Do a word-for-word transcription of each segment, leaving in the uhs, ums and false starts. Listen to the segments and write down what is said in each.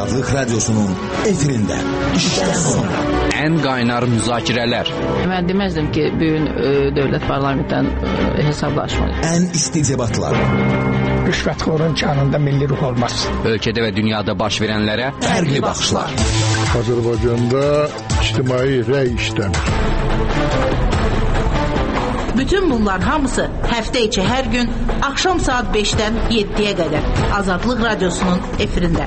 Azadlıq Radyosu'nun efirində işdən sonra ən qaynar müzakirələr. Mən deməzdim ki, bugün e, dövlət parlamentdən e, hesablaşmalı. Ən isti debatlar. Rüşvətxorun canında milli ruh olmaz. Ölkədə və dünyada baş verənlərə Fərqli baxışlar. Azərbaycanda ictimai rəy işləmir. Bütün bunlar hamısı həftə içi hər gün axşam saat beşdən yeddiyə qədər Azadlıq Radyosu'nun efirində.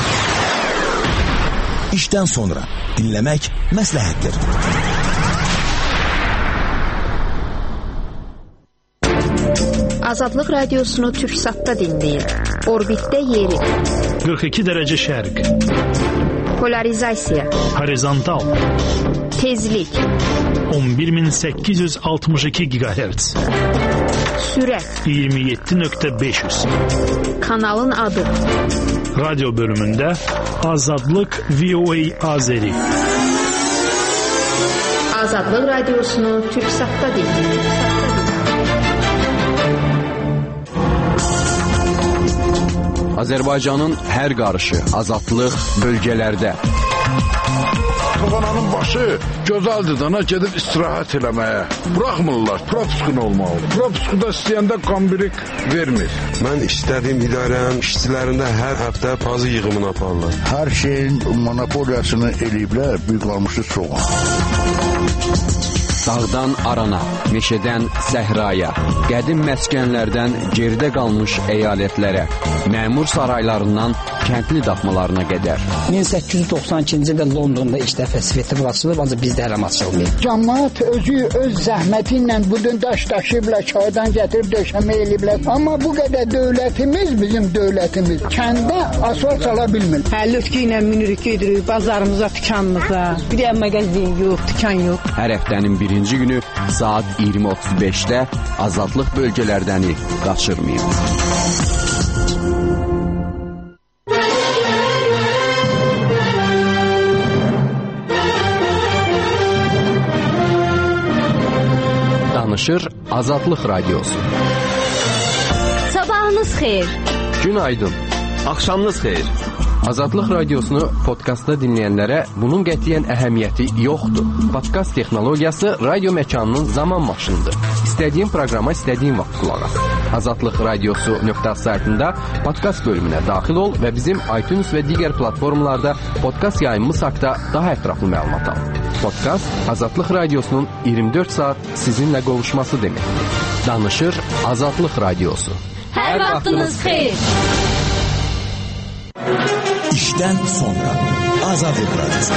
İşdən sonra dinləmək məsləhətdir. Azadlıq Radiosunu Türksat'ta dinləyin. Orbitdə yeri. qırx iki dərəcə şərq. Polarizasiya. Horizontal. Tezlik. on bir min səkkiz yüz altmış iki gigahertz. Sürət. iyirmi yeddi nöqtə beş yüz. Kanalın adı. Radyo bölümündə Azadlıq V O A Azeri. Azadlıq Radiosunu Türksat'ta dinləyin. Azərbaycanın hər qarışı, azadlıq bölgələrdə. Toğananın başı gözəldir dana gedib istirahət eləməyə. Buraxmırlar, propuskun olmalı. Propuskuda istəyəndə qambirik vermir. Mən istədiyim idarənin işçilərində hər həftə pazı yığımını aparırlar. Hər şeyin monopoliyasını eləyiblər, büyük almışı çoğun. Dağdan arana, meşədən səhraya, qədim məskənlərdən geridə qalmış əyalətlərə, məmur saraylarından kəndli daxmalarına qədər. min səkkiz yüz doxsan ikinci ildə Londonda ilk dəfə festival açılıb, ancaq bizdə hələ açılmayıb. Cəmaət özü öz zəhməti ilə bu gün daş daşıyıblar, çaydan gətirib döşəmə eləyiblər. Amma bu qədər dövlətimiz, bizim dövlətimiz kəndə asfalt sala bilmir. Həlütkü ilə minirik, gedirik bazarımıza, dükanımıza. Bir də mağazin yox, dükan yox. Hər həftənin birinci günü saat iyirmi otuz beşdə Azadlıq bölgələrdəni qaçırmayın. Danışır Azadlıq Radyosu. Sabahınız xeyir. Günaydın. Axşamınız xeyir. Azadlıq Radiosunu podkastda dinləyənlərə bunun qətiyyən əhəmiyyəti yoxdur. Podkast texnologiyası radio məkanının zaman maşınıdır. İstədiyin proqrama istədiyin vaxt qulaq as. Azadlıq Radiosu nöqtə saytında podkast bölümünə daxil ol və bizim iTunes və digər platformalarda podkast yayımımız haqqında daha ətraflı məlumat al. Podkast Azadlıq Radiosunun iyirmi dörd saat sizinlə qovuşması deməkdir. Danışır Azadlıq Radiosu. Hər vaxtınız xeyir. İşdən sonra Azadlıq Radyosu.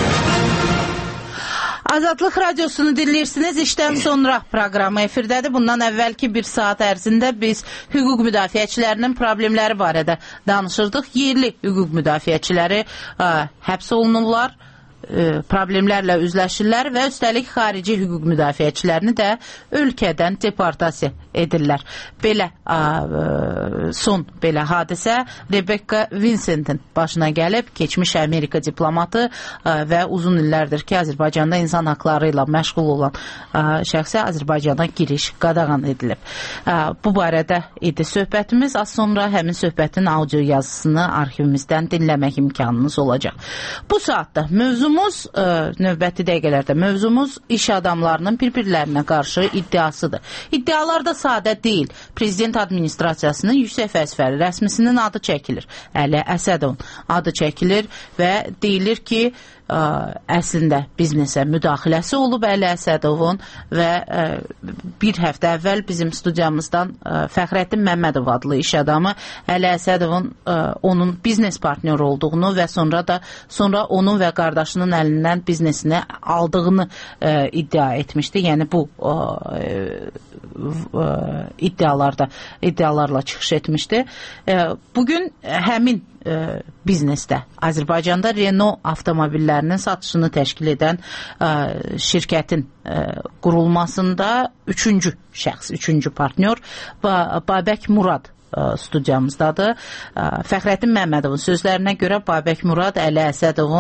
Azadlıq Radiosunu dinləyirsiniz. İşdən sonra proqramı efirdədir. Bundan əvvəlki bir saat ərzində biz hüquq müdafiəçilərinin problemləri barədə danışırdıq. Yerli hüquq müdafiəçiləri ə, həbs olunurlar, ə, problemlərlə üzləşirlər və üstəlik xarici hüquq müdafiəçilərini də ölkədən deportasiya edirlər. Belə ə, son belə hadisə Rebecca Vincent'in başına gəlib. Keçmiş Amerika diplomatı ə, və uzun illərdir ki, Azərbaycanda insan haqları ilə məşğul olan ə, şəxsə Azərbaycana giriş qadağan edilib. Ə, bu barədə idi söhbətimiz. Az sonra həmin söhbətin audio yazısını arxivimizdən dinləmək imkanınız olacaq. Bu saatda mövzumuz, ə, növbəti dəqiqələrdə mövzumuz iş adamlarının bir-birlərinə qarşı iddiasıdır. İddialar da sadə deyil. Prezident administrasiyasının yüksək vəzifəli rəsmisinin adı çəkilir. Əli Əsədovun adı çəkilir və deyilir ki, ə, əslində biznesə müdaxiləsi olub Əli Əsədovun və ə, bir həftə əvvəl bizim studiyamızdan ə, Fəxrəddin Məmmədov adlı iş adamı Əli Əsədovun ə, onun biznes partneri olduğunu və sonra da sonra onun və qardaşının əlindən biznesini aldığını ə, iddia etmişdi. Yəni bu ə, ə, iddialarda iddialarla çıxış etmişdi. Bugün həmin biznesdə Azərbaycanda Renault avtomobillərinin satışını təşkil edən şirkətin qurulmasında üçüncü şəxs, üçüncü partnyor Babək Murad studiyamızdadır. Fəxrəddin Məmmədovun sözlərinə görə Babək Murad Əli Əsədovun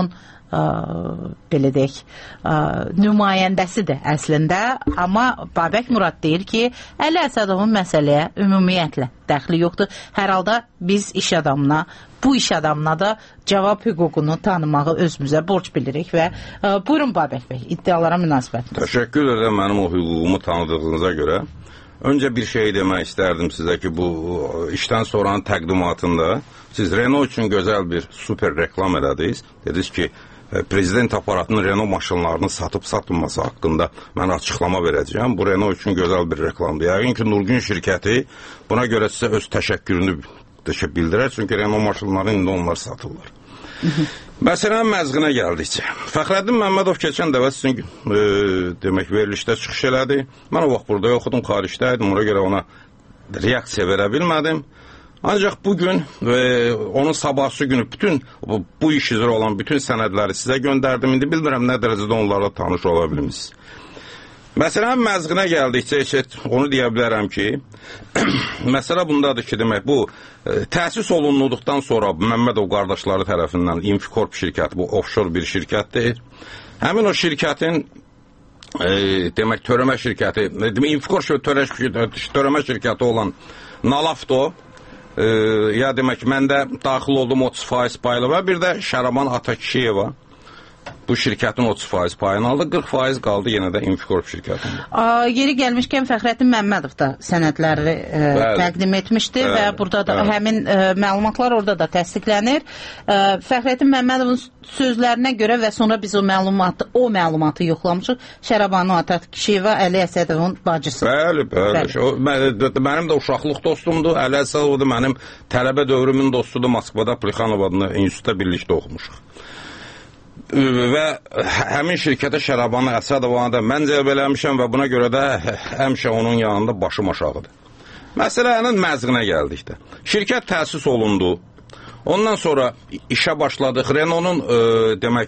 ə, belə deyək, ə, nümayəndəsidir əslində, amma Babək Murad deyir ki, Əli Əsədovun məsələyə ümumiyyətlə dəxli yoxdur. Hər halda biz iş adamına, bu iş adamına da cavab hüququnu tanımağı özümüzə borc bilirik və ə, buyurun Babək bəy, iddialara münasibətiniz. Təşəkkür edirəm mənim o hüququmu tanıdığınıza görə. Öncə bir şey demək istərdim sizə ki, bu işdən sonranın təqdimatında siz Renault üçün gözəl bir super reklam elədiniz. Dediniz ki, prezident aparatının Renault maşınlarını satıb-satılması haqqında mən açıqlama verəcəyəm. Bu Renault üçün gözəl bir reklamdır. Yəqin ki, Nurgün şirkəti buna görə sizə öz təşəkkürünü bildirər. Çünki Renault maşınları indi onlar satırlar. Məsələn, məzğinə gəldikcə. Fəxrəddin Məmmədov keçən dəvə sizin e, demək verilişdə çıxış elədi. Mən o vaxt burada yoxudum, xaricdəydim. Ona görə ona reaksiya verə bilmədim. Ancaq bugün ve onun sabahsı günü bütün bu, bu iş üzrə olan bütün sənədləri sizə göndərdim. İndi bilmirəm nə dərəcədə onlarla tanış ola bilmişsiniz. Məsələn, məzğinə gəldikcə eşit, onu deyə bilərəm ki, məsələ bundadır ki, demək, bu e, təsis olunduqdan sonra Məmmədov qardaşları tərəfindən Inficorp şirkəti, bu offshore bir şirkətdir. Həmin o şirkətin e, demək, törəmə şirkəti, demək, Inficorp törəmə şirkəti olan Nalafto, e, ya demək, məndə daxil oldum otuz faiz paylı və bir də Şəraban Atakişiyeva. Bu şirkətin otuz faiz payını aldı, qırx faiz qaldı yenə də Inficorp şirkətində. Yeri gəlmişkən Fəxrəddin Məmmədov da sənədləri e, təqdim etmişdi bəli, və burada da bəli. həmin e, məlumatlar orada da təsdiqlənir. E, Fəxrəddin Məmmədovun sözlərinə görə və sonra biz o məlumatı, o məlumatı yoxlamışıq. Şərabanu Atakişiyeva Əli Əsədovun bacısı. Bəli, bəli. bəli. O, mən, mənim də uşaqlıq dostumdur. Əli Əsədov da mənim tələbə dövrümün dostudur. Moskvada Plexanov adlı institutda birlikdə oxumuşuq. Və həmin şirkətə Şərabanı Əsədovanı da mən cəlb eləmişəm və buna görə də həmişə onun yanında başım aşağıdır. Məsələnin məzğinə gəldikdə. Şirkət təsis olundu. Ondan sonra işə başladıq. Renault'un e, demək,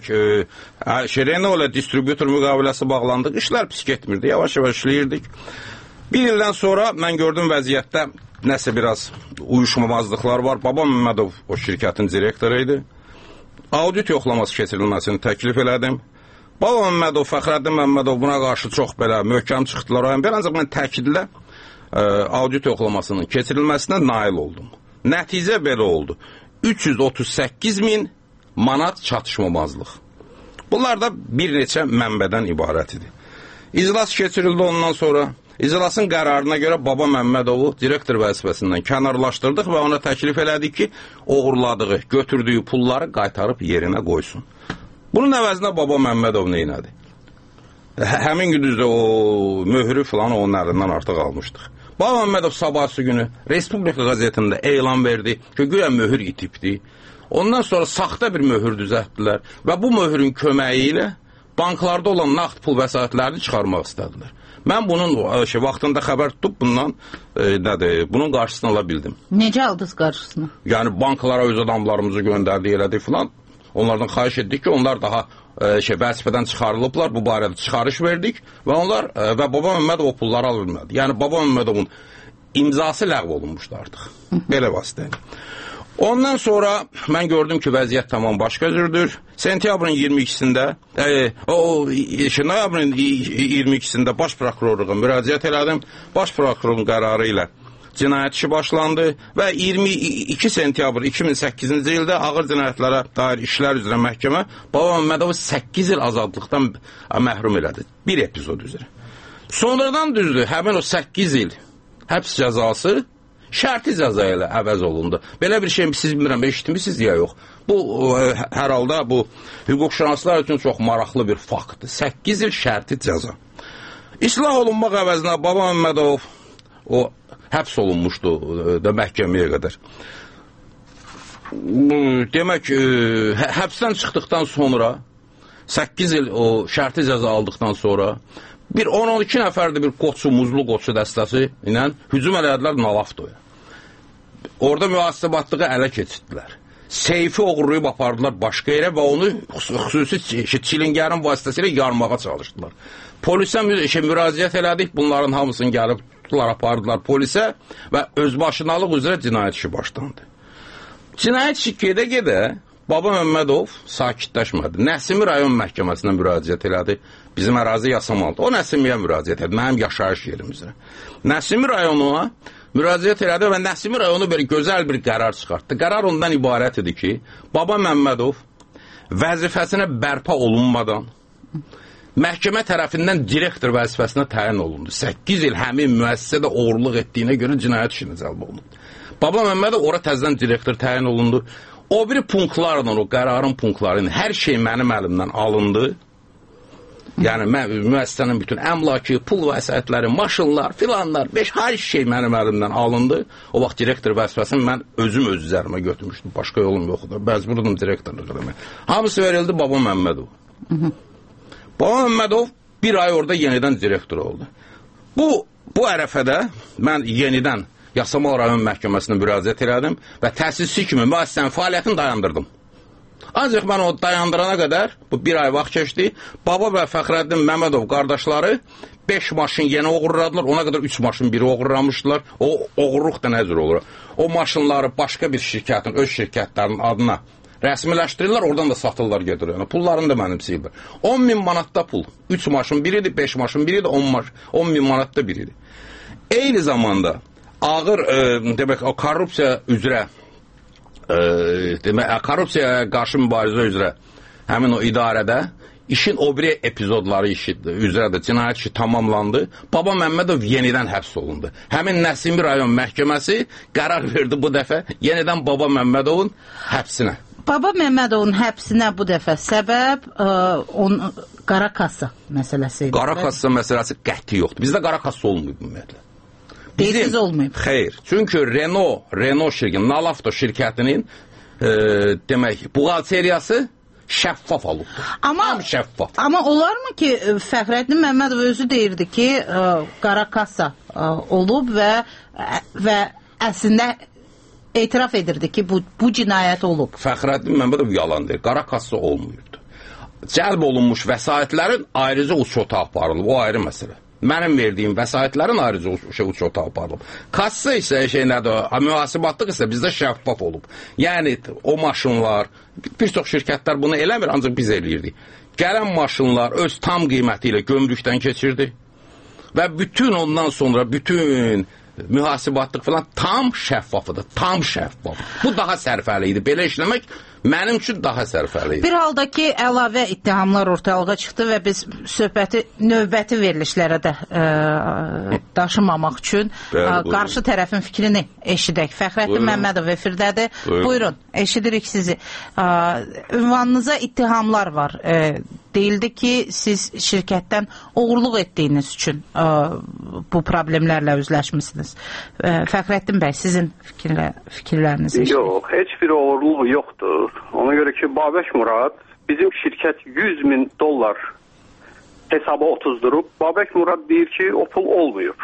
e, Renault ilə distributor müqaviləsi bağlandıq. İşlər pis getmirdi. Yavaş-yavaş işləyirdik. Bir ildən sonra mən gördüm vəziyyətdə nəsə biraz uyuşmamazlıqlar var. Babam Məmmədov o şirkətin direktoru idi. Audit yoxlaması keçirilməsini təklif elədim. Baba Məmmədov, Fəxrəddin Məmmədov buna qarşı çox belə möhkəm çıxdılar. Bir ancaq mən təkidlə e, audit yoxlamasının keçirilməsinə nail oldum. Nəticə belə oldu. üç yüz otuz səkkiz min manat çatışmamazlıq. Bunlar da bir neçə mənbədən ibarət idi. İclas keçirildi ondan sonra. İclasın qərarına görə Baba Məmmədovu direktor vəzifəsindən kənarlaşdırdıq və ona təklif elədik ki, oğurladığı, götürdüyü pulları qaytarıb yerinə qoysun. Bunun əvəzinə Baba Məmmədov neynədi? Həmin gündüzdə o möhrü falan onun əlindən artıq almışdıq. Baba Məmmədov sabahsı günü Respublika qəzetində elan verdi ki, güya möhür itibdi. Ondan sonra saxta bir möhür düzəltdilər və bu möhürün köməyi ilə banklarda olan nağd pul vəsaitlərini çıxarmaq istədilər. Mən bunun şey, vaxtında xəbər tutub bundan e, nədir, bunun qarşısını ala bildim. Necə aldınız qarşısını? Yəni banklara öz adamlarımızı göndərdik, elədik filan. Onlardan xahiş etdik ki, onlar daha e, şey, vəzifədən çıxarılıblar, bu barədə çıxarış verdik və onlar e, və Baba Məmmədov o pulları ala bilmədi. Yəni Baba Məmmədovun imzası ləğv olunmuşdu artıq. Belə vasitə. Ondan sonra mən gördüm ki, vəziyyət tamam başqa cürdür. Sentyabrın iyirmi ikisində, e, o, noyabrın iyirmi ikisində baş prokurorluğa müraciət elədim. Baş prokurorun qərarı ilə cinayət işi başlandı və iyirmi iki sentyabr iki min səkkizinci ildə ağır cinayətlərə dair işlər üzrə məhkəmə Baba Məmmədovu səkkiz il azadlıqdan məhrum elədi. Bir epizod üzrə. Sonradan düzdür, həmin o səkkiz il həbs cəzası şərti cəza ilə əvəz olundu. Belə bir şey siz bilmirəm, eşitmişsiniz ya yox. Bu hər halda bu hüquqşünaslar üçün çox maraqlı bir faktdır. səkkiz il şərti cəza. İslah olunmaq əvəzinə Baba Məmmədov o həbs olunmuşdu da məhkəməyə qədər. Demək, həbsdən çıxdıqdan sonra səkkiz il o şərti cəza aldıqdan sonra bir on on iki nəfərdə bir qoçu, muzlu qoçu dəstəsi ilə hücum elədilər Nalaftoya. Orada mühasibatlığı ələ keçirdilər. Seyfi oğurlayıb apardılar başqa yerə və onu xüsusi çilingərin vasitəsilə yarmağa çalışdılar. Polisə şey, müraciət elədik, bunların hamısını gəlib tutdular, apardılar polisə və özbaşınalıq üzrə cinayət işi başlandı. Cinayət işi gedə-gedə Baba Məmmədov sakitləşmədi. Nəsimi rayon məhkəməsinə müraciət elədi. Bizim ərazi yasamalıdır. O Nəsimiyə müraciət elədi. Mənim yaşayış yerimizə. Nəsimi rayonuna müraciət elədi və Nəsimi rayonu bir gözəl bir qərar çıxartdı. Qərar ondan ibarət idi ki, Baba Məmmədov vəzifəsinə bərpa olunmadan məhkəmə tərəfindən direktor vəzifəsinə təyin olundu. səkkiz il həmin müəssisədə oğurluq etdiyinə görə cinayət işinə cəlb olundu. Baba Məmmədov ora təzədən direktor təyin olundu. O biri punktlarla, o qərarın punktlarının hər şey mənim əlimdən alındı. Yəni müəssisənin bütün əmlakı, pul vəsaitləri, maşınlar, filanlar, beş hər şey mənim əlimdən alındı. O vaxt direktor vəzifəsini mən özüm öz üzərimə götürmüşdüm. Başqa yolum yoxdur. Məcburdum direktorluq eləmək. Hamısı verildi Baba Məmmədov. Baba Məmmədov bir ay orada yenidən direktor oldu. Bu bu ərəfədə mən yenidən Yasamal rayon məhkəməsinə müraciət elədim və təsisçi kimi müəssisənin fəaliyyətini dayandırdım. Ancaq mən o dayandırana qədər, bu bir ay vaxt keçdi, Baba və Fəxrəddin Məmmədov qardaşları beş maşın yenə oğurladılar, ona qədər üç maşın biri oğurlamışdılar. O oğurluq da nəzir olur? O maşınları başqa bir şirkətin, öz şirkətlərinin adına rəsmiləşdirirlər, oradan da satırlar gedir. Yəni, pullarını da mənimsəyirlər. on min manatda pul. üç maşın biridir, beş maşın biridir, on min manatda biridir. Eyni zamanda ağır, e, demək, o korrupsiya üzrə, e, demək, korrupsiyaya qarşı mübarizə üzrə həmin o idarədə işin o biri epizodları işi üzrə də cinayət işi tamamlandı. Baba Məmmədov yenidən həbs olundu. Həmin Nəsimi rayon məhkəməsi qərar verdi bu dəfə yenidən Baba Məmmədovun həbsinə. Baba Məmmədovun həbsinə bu dəfə səbəb ə, on, qara kassa məsələsi idi. Qara kassa məsələsi qəti yoxdur. Bizdə qara kassa olmayıb ümumiyyətlə. Deyisiz olmayıb. Xeyr. Çünki Renault, Renault şirkəti, Nalafto şirkətinin e, demək, buğalteriyası şəffaf olubdur. Amma, Tam şəffaf. Amma olarmı ki, Fəxrəddin Məmmədov özü deyirdi ki, ə, qara kassa ə, olub və və əslində etiraf edirdi ki, bu, bu cinayət olub. Fəxrəddin Məmmədov yalan deyir. Qara kassa olmuyurdu. Cəlb olunmuş vəsaitlərin ayrıca uçota aparılıb. O ayrı məsələ. Mənim verdiyim vəsaitlərin ayrıca uçota aparılıb. Kassa isə şey nədir? Mühasibatlıq isə bizdə şəffaf olub. Yəni, o maşınlar, bir çox şirkətlər bunu eləmir, ancaq biz eləyirdik. Gələn maşınlar öz tam qiyməti ilə gömrükdən keçirdi və bütün ondan sonra bütün mühasibatlıq falan tam şəffafıdır, tam şəffaf. Bu daha sərfəli idi. Belə işləmək mənim üçün daha sərfəli idi. Bir halda ki, əlavə ittihamlar ortalığa çıxdı və biz söhbəti növbəti verilişlərə də ə, daşımamaq üçün ə, qarşı tərəfin fikrini eşidək. Fəxrəddin Məmmədov efirdədir. Buyurun. Buyurun, eşidirik sizi. Ə, ünvanınıza ittihamlar var. Ə, deyildi ki, siz şirkətdən oğurluq etdiyiniz üçün ə, bu problemlərlə üzləşmisiniz. Ə, Fəxrəddin bəy, sizin fikirlə, fikirləriniz eşidik. Yox, heç bir oğurluq yoxdur. Ona görə ki, Babək Murad bizim şirkət yüz min dollar hesaba otuzdurub. Babək Murad deyir ki, o pul olmayıb.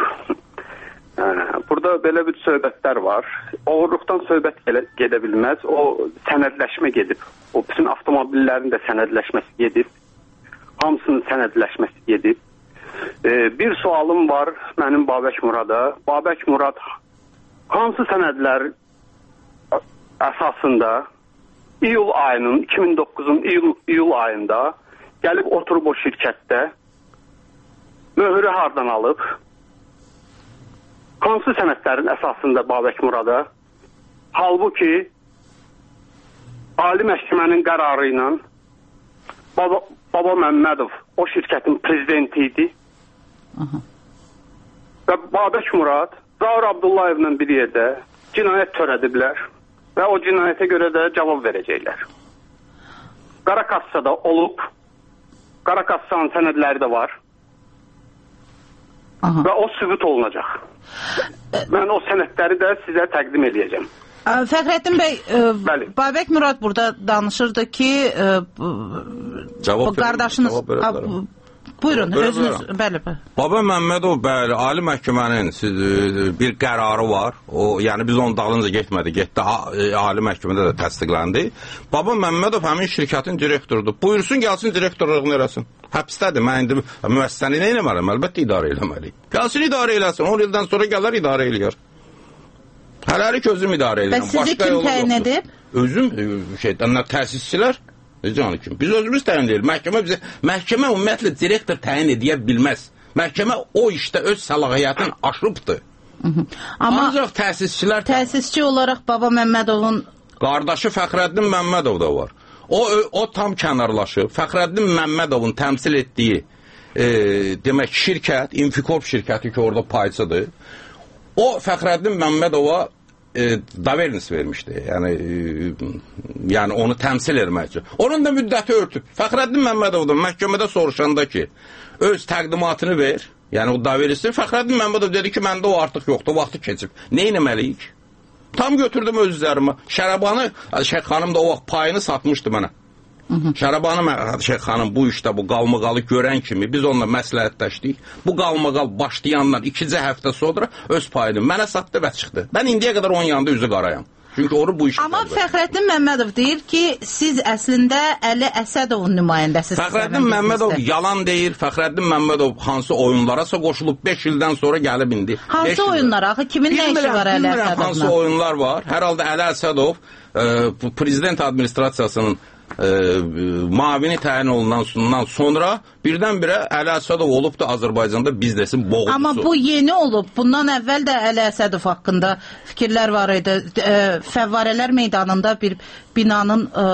Burada belə bir söhbətlər var. Oğurluqdan söhbət gedə bilməz. O sənədləşmə gedib. O bütün avtomobillerin də sənədləşməsi gedib. Hamısının sənədləşməsi gedib. Bir sualım var mənim Babək Murada. Babək Murad hansı sənədlər əsasında iyul ayının, iki min doqquzun iyul, iyul ayında gəlib oturub o şirkətdə möhürü hardan alıb? Hansı sənədlərin əsasında Babək Murada? Halbuki Ali Məhkəmənin qərarı ilə Baba, Baba Məmmədov o şirkətin prezidenti idi. Aha. Və Babək Murad Zaur Abdullayevlə bir yerdə cinayət törədiblər və o cinayətə görə də cavab verəcəklər. Qara kassada olub, qara kassanın sənədləri də var. Aha. Və o sübut olunacaq. Mən o sənədləri də sizə təqdim edəcəm. Fəxrəddin bəy, e, Babək Murad burada danışırdı ki, e, cavab qardaşınız... Cavab Buyurun, Buyurun, özünüz, buyurun. bəli, bəli. Baba Məmmədov, bəli, Ali Məhkəmənin siz, bir qərarı var. O, yəni biz onun dalınca getmədi, getdi, Ali Məhkəmədə də təsdiqləndi. Baba Məmmədov həmin şirkətin direktorudur. Buyursun, gəlsin direktorluğunu eləsin. Həbsdədir, mən indi müəssisəni nə eləməliyim? Əlbəttə idarə eləməliyim. Gəlsin idarə eləsin, on ildən sonra gələr idarə eləyər. Hələlik özüm idarə edirəm. Və sizi kim təyin edib? Özüm, şeydən, təsisçilər. Canı kim? Biz özümüz təyin edirik. Məhkəmə bizə, məhkəmə ümumiyyətlə direktor təyin edə bilməz. Məhkəmə o işdə öz səlahiyyətini aşıbdır. Amma ancaq təsisçilər... Təsisçi olaraq Baba Məmmədovun... Qardaşı Fəxrəddin Məmmədov da var. O, o tam kənarlaşıb. Fəxrəddin Məmmədovun təmsil etdiyi e, demək şirkət, Infikop şirkəti ki, orada payçıdır. O Fəxrəddin Məmmədova e, davernis vermişdi. Yəni, e, yəni onu təmsil etmək üçün. Onun da müddəti örtüb. Fəxrəddin Məmmədovdan məhkəmədə soruşanda ki, öz təqdimatını ver. Yəni o daverisi. Fəxrəddin Məmmədov dedi ki, məndə o artıq yoxdur, vaxtı keçib. Nə etməliyik? Tam götürdüm öz üzərimə. Şərabanı, Şeyx xanım da o vaxt payını satmışdı mənə. Şərabanı Şeyx xanım bu işdə bu qalmaqalı görən kimi biz onunla məsləhətləşdik. Bu qalmaqal başlayandan ikinci həftə sonra öz payını mənə satdı və çıxdı. Mən indiyə qədər onun yanında üzü qarayam. Çünki onu bu iş... Amma Fəxrəddin Məmmədov deyir ki, siz əslində Əli Əsədovun nümayəndəsiz. Fəxrəddin Məmmədov yalan deyir. Fəxrəddin Məmmədov hansı oyunlarasa qoşulub beş ildən sonra gəlib indi. Hansı oyunlar? Axı kimin nə işi var Əli Əsədovla? Hansı oyunlar var? Hər halda Əli Əsədov e, prezident administrasiyasının e, mavini təyin olundan sonra birdən-birə Əli Əsədov olub da Azərbaycanda biznesin boğucusu. Amma bu yeni olub. Bundan əvvəl də Əli Əsədov haqqında fikirlər var idi. E, Fəvvarələr meydanında bir binanın e,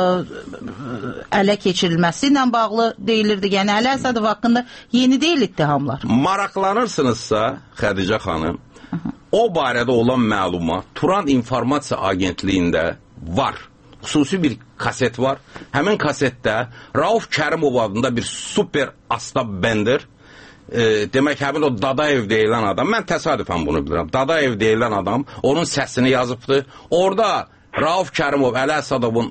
ələ keçirilməsi ilə bağlı deyilirdi. Yəni Əli Əsədov haqqında yeni deyil ittihamlar. Maraqlanırsınızsa, Xədicə xanım, o barədə olan məlumat Turan İnformasiya Agentliyində var. Xüsusi bir kaset var. Həmin kasetdə Rauf Kərimov adında bir super Astab Bender, e, demək həmin o Dadaev deyilən adam, mən təsadüfən bunu bilirəm, Dadaev deyilən adam onun səsini yazıbdı. Orada Rauf Kərimov Əli Əsədovun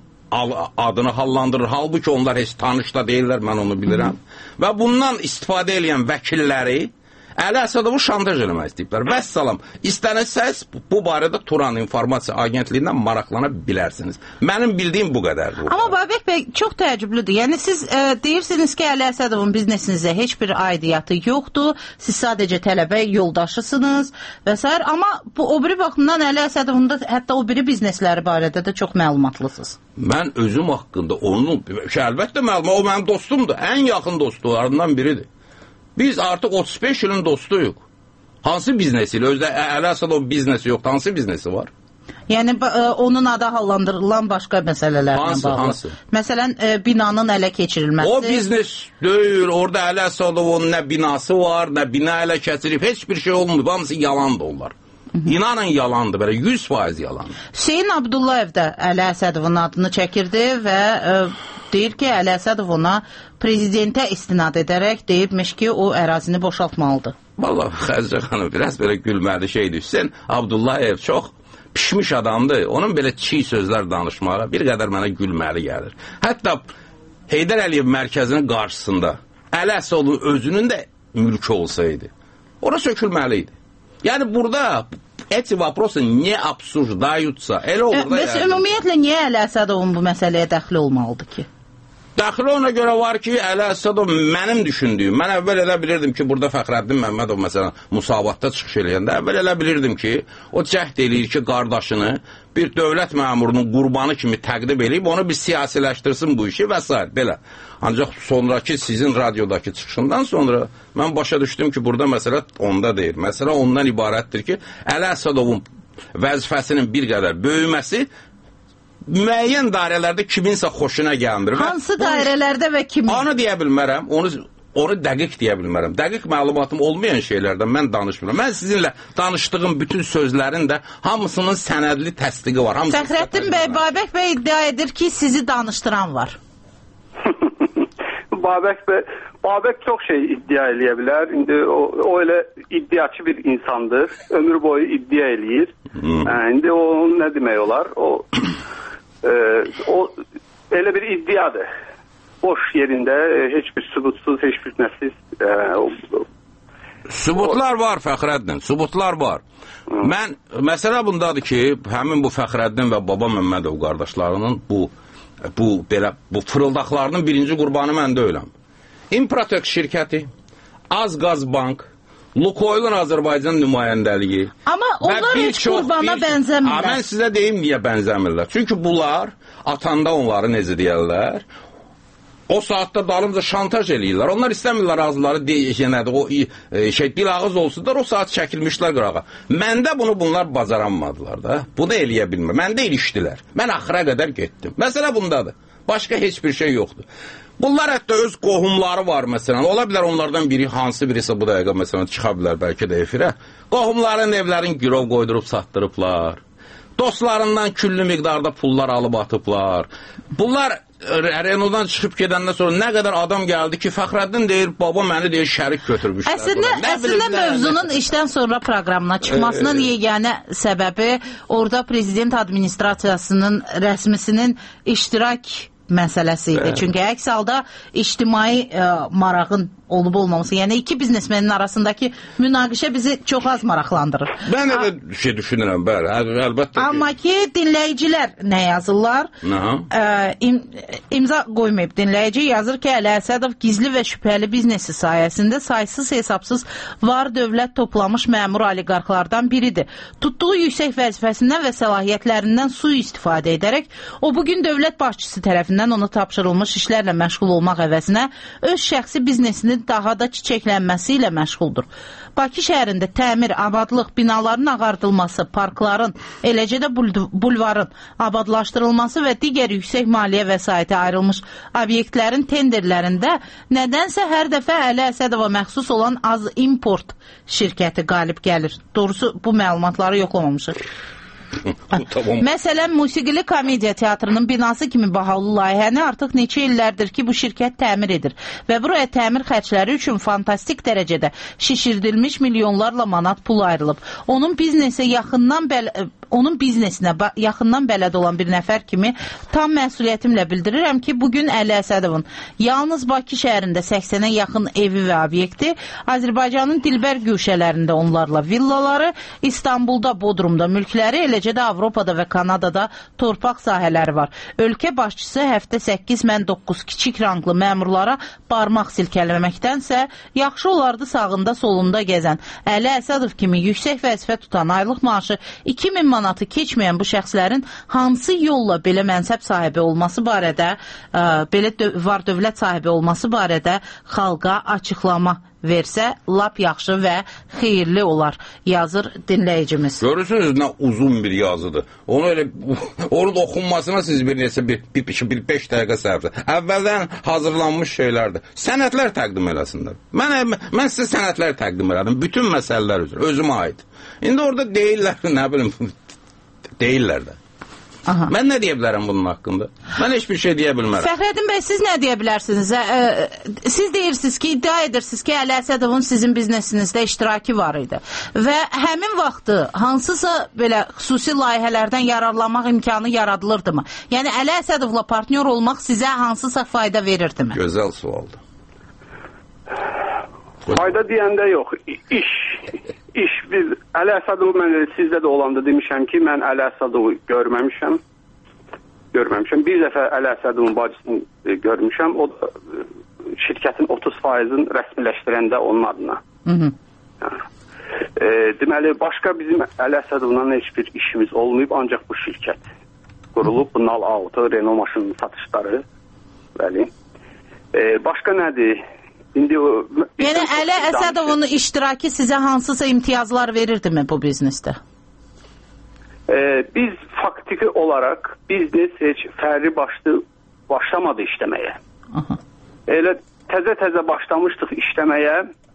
adını hallandırır. Halbuki onlar heç tanış da deyirlər, mən onu bilirəm. Və bundan istifadə edən vəkilləri Əli Əsədovu şantaj eləmək istəyiblər. Vəssalam, istənəsəz bu barədə Turan İnformasiya Agentliyindən maraqlana bilərsiniz. Mənim bildiyim bu qədərdir. Amma Babək bəy, çox təəccüblüdür. Yəni siz e, deyirsiniz ki, Əli Əsədovun biznesinizə heç bir aidiyyatı yoxdur. Siz sadəcə tələbə yoldaşısınız və s. Amma bu o biri baxımdan Əli Əsədovun da hətta o biri biznesləri barədə də çox məlumatlısınız. Mən özüm haqqında onun, əlbəttə məlumat, o mənim dostumdur. Ən yaxın dostlarından biridir. Biz artıq otuz beş ilin dostuyuq. Hansı biznesiyle? Özdə Əli Əsədov biznesi yoxdur. Hansı biznesi var? Yəni onun adı hallandırılan başqa məsələlərlə hansı, bağlı. Hansı? Məsələn, e, binanın ələ keçirilməsi. O biznes deyil. Orada Əli Əsədovun nə binası var, nə bina ələ keçirib. Heç bir şey olmuyor. Hamısı yalandır onlar. İnanın yalandır, belə yüz faiz yalandır. Hüseyin Abdullayev də Əli Əsədovun adını çəkirdi və e, deyir ki, Əli Əsədov ona prezidentə istinad edərək deyibmiş ki, o ərazini boşaltmalıdır. Vallahi Xədicə xanım, biraz belə gülməli şeydir. Hüseyin Abdullayev çox pişmiş adamdır. Onun belə çiğ sözlər danışmağa bir qədər mənə gülməli gəlir. Hətta Heydər Əliyev mərkəzinin qarşısında Əli Əsədovun özünün də mülkü olsaydı, ora sökülməli idi. Yəni burada эти вопросы не обсуждаются. Elə olur da yəni. Ümumiyyətlə niyə Əli Əsədovun bu məsələyə dəxli olmalıdır ki? Dəxli ona görə var ki, Əli Əsədov mənim düşündüyüm, mən əvvəl elə bilirdim ki, burada Fəxrəddin Məmmədov məsələn musavatda çıxış eləyəndə, əvvəl elə bilirdim ki, o cəhd eləyir ki, qardaşını bir dövlət məmurunun qurbanı kimi təqdim eləyib, onu bir siyasiləşdirsin bu işi və s. belə. Ancaq sonraki sizin radiodakı çıxışından sonra mən başa düşdüm ki, burada məsələ onda deyil. Məsələ ondan ibarətdir ki, Əli Əsədovun vəzifəsinin bir qədər böyüməsi müəyyən dairələrdə kiminsə xoşuna gəlmir. Hansı dairələrdə və kimin? Onu deyə bilmərəm, onu, onu dəqiq deyə bilmərəm. Dəqiq məlumatım olmayan şeylərdən mən danışmıram. Mən sizinlə danışdığım bütün sözlərin də hamısının sənədli təsdiqi var. Fəxrəddin bəy, Babək bəy iddia edir ki, sizi danışdıran var. Babək bəy, Babək çox şey iddia eləyə bilər. İndi o, o elə iddiaçı bir insandır. Ömür boyu iddia eləyir. Hmm. Hə, indi o nə demək olar? O e, o elə bir iddiadır. Boş yerində heç bir sübutsuz, heç bir nəsiz e, o, Sübutlar var Fəxrəddin, sübutlar var. Hmm. Mən, məsələ bundadır ki, həmin bu Fəxrəddin və Baba Məmmədov qardaşlarının bu bu belə bu fırıldaqlarının birinci qurbanı mən deyiləm. İmprotex şirkəti, Azqaz Bank, Lukoylun Azərbaycan nümayəndəliyi. Amma onlar heç qurbana bənzəmirlər. Mən sizə deyim niyə bənzəmirlər. Çünki bunlar atanda onları necə deyərlər, o saatda dalımca şantaj eləyirlər. Onlar istəmirlər ağızları deyəcənədir, o e, şey, dil ağız olsunlar, o saat çəkilmişlər qırağa. Məndə bunu bunlar bacaranmadılar da. Bunu eləyə bilmir. Məndə ilişdilər. Mən axıra qədər getdim. Məsələ bundadır. Başqa heç bir şey yoxdur. Bunlar hətta öz qohumları var məsələn. Ola bilər onlardan biri, hansı birisi bu dəqiqə məsələn çıxa bilər bəlkə də efirə. Qohumların evlərin girov qoydurub satdırıblar. Dostlarından küllü miqdarda pullar alıb atıblar. Bunlar Renaultdan çıxıb gedəndən sonra nə qədər adam gəldi ki, Fəxrəddin deyir, baba məni deyir, şərik götürmüşlər. Əslində, əslində mövzunun işdən sonra proqramına çıxmasının e, yeganə səbəbi orada prezident administrasiyasının rəsmisinin iştirak məsələsi idi. Çünki əks halda ictimai ə, marağın olub olmaması, yəni iki biznesmenin arasındakı münaqişə bizi çox az maraqlandırır. Mən elə şey düşünürəm, bəli, əlbəttə ki. Amma ki, dinləyicilər nə yazırlar? Ə, im, imza qoymayıb dinləyici, yazır ki, Əli Əsədov gizli və şübhəli biznesi sayəsində saysız hesabsız var dövlət toplamış məmur oliqarxlardan biridir. Tutduğu yüksək vəzifəsindən və səlahiyyətlərindən sui istifadə edərək, o bugün dövlət başçısı tərəfindən ona tapşırılmış işlərlə məşğul olmaq əvəzinə öz şəxsi biznesini daha da çiçəklənməsi ilə məşğuldur. Bakı şəhərində təmir, abadlıq, binaların ağardılması, parkların, eləcə də bulvarın abadlaşdırılması və digər yüksək maliyyə vəsaiti ayrılmış obyektlərin tenderlərində nədənsə hər dəfə Əli Əsədova məxsus olan Az İmport şirkəti qalib gəlir. Doğrusu bu məlumatları yoxlamamışıq. Tamam. Məsələn, musiqili komediya teatrının binası kimi bahalı layihəni artıq neçə illərdir ki, bu şirkət təmir edir və buraya təmir xərcləri üçün fantastik dərəcədə şişirdilmiş milyonlarla manat pul ayrılıb. Onun biznesə yaxından bəl onun biznesinə yaxından bələd olan bir nəfər kimi tam məsuliyyətimlə bildirirəm ki, bugün Əli Əsədovun yalnız Bakı şəhərində səksənə yaxın evi və obyekti, Azərbaycanın dilbər güşələrində onlarla villaları, İstanbulda, Bodrumda mülkləri, eləcə də Avropada və Kanadada torpaq sahələri var. Ölkə başçısı həftə səkkiz mən doqquz kiçik ranglı məmurlara barmaq silkələməkdənsə, yaxşı olardı sağında solunda gəzən Əli Əsədov kimi yüksək vəzifə tutan aylıq maaşı iki min manatı keçməyən bu şəxslərin hansı yolla belə mənsəb sahibi olması barədə, ə, belə dö var dövlət sahibi olması barədə xalqa açıqlama versə, lap yaxşı və xeyirli olar, yazır dinləyicimiz. Görürsünüz nə uzun bir yazıdır. Onu elə, onun oxunmasına siz bir neçə, bir, bir, bir beş dəqiqə sərfdir. Əvvəldən hazırlanmış şeylərdir. Sənədlər təqdim eləsinlər. Mən, mən sizə sənədlər təqdim elədim. Bütün məsələlər üzrə, özümə aid. İndi orada deyirlər, nə bilim, deyirlər də. Aha. Mən nə deyə bilərəm bunun haqqında? Mən heç bir şey deyə bilmərəm. Fəxrəddin bəy, siz nə deyə bilərsiniz? Siz deyirsiniz ki, iddia edirsiniz ki, Əli Əsədovun sizin biznesinizdə iştiraki var idi. Və həmin vaxtı hansısa belə xüsusi layihələrdən yararlanmaq imkanı yaradılırdı mı? Yəni, Əli Əsədovla partnyor olmaq sizə hansısa fayda verirdi mi? Gözəl sualdır. Fayda deyəndə yox, iş. İş, biz Əli Əsədovu, mən sizdə də olanda demişəm ki, mən Əli Əsədovu görməmişəm. Görməmişəm. Bir dəfə Əli Əsədovun bacısını görmüşəm. O da şirkətin otuz faizini rəsmiləşdirəndə onun adına. Hı -hı. E, deməli, başqa bizim Əli Əsədovla heç bir işimiz olmayıb, ancaq bu şirkət qurulub, bu nal altı, Renault maşının satışları. Bəli. E, başqa nədir? İndi o, yəni Əli Əsədovun iştirakı sizə hansısa imtiyazlar verirdi mi bu biznesdə? Ee, biz faktiki olaraq biznes heç fərri başlı başlamadı işləməyə. Aha. Elə təzə-təzə başlamışdıq işləməyə.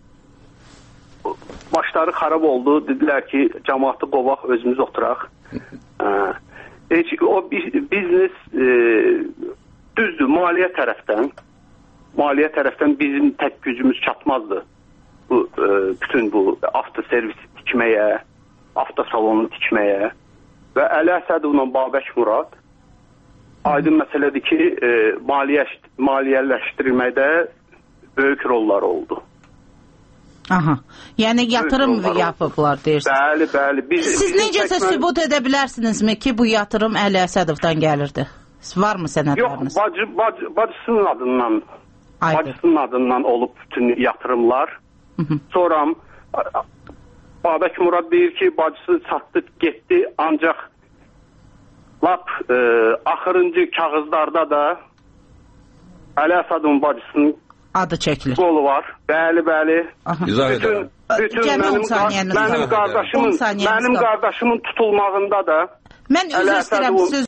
Başları xarab oldu. Dedilər ki, cəmaatı qovaq, özümüz oturaq. Ee, heç o biznes e, düzdür, maliyyə tərəfdən maliyyə tərəfdən bizim tək gücümüz çatmazdı. Bu, e, bütün bu avtoservis tikməyə, avtosalonu tikməyə və Əli Əsədovla Babək Murad aydın məsələdir ki, e, maliyyə, maliyyələşdirilməkdə böyük rollar oldu. Aha. Yəni yatırım yapıblar deyirsiniz. Bəli, bəli. Biz, Siz necəsə təkmə... sübut edə bilərsinizmi ki, bu yatırım Əli Əsədovdan gəlirdi? Var mı sənədləriniz? Yox, bacı, bacı, bacısının adından Aydın. Bacısının adından olub bütün yatırımlar. Hı -hı. Sonra Babək Murad deyir ki, bacısı çatdı, getdi, ancaq lap e, axırıncı kağızlarda da Əli Əsədovun bacısının adı çəkilir. Qolu var. Bəli, bəli. İzah bütün edirəm. bütün mənim, mənim qardaşımın mənim qardaşımın tutulmağında da mən üzr istəyirəm, söz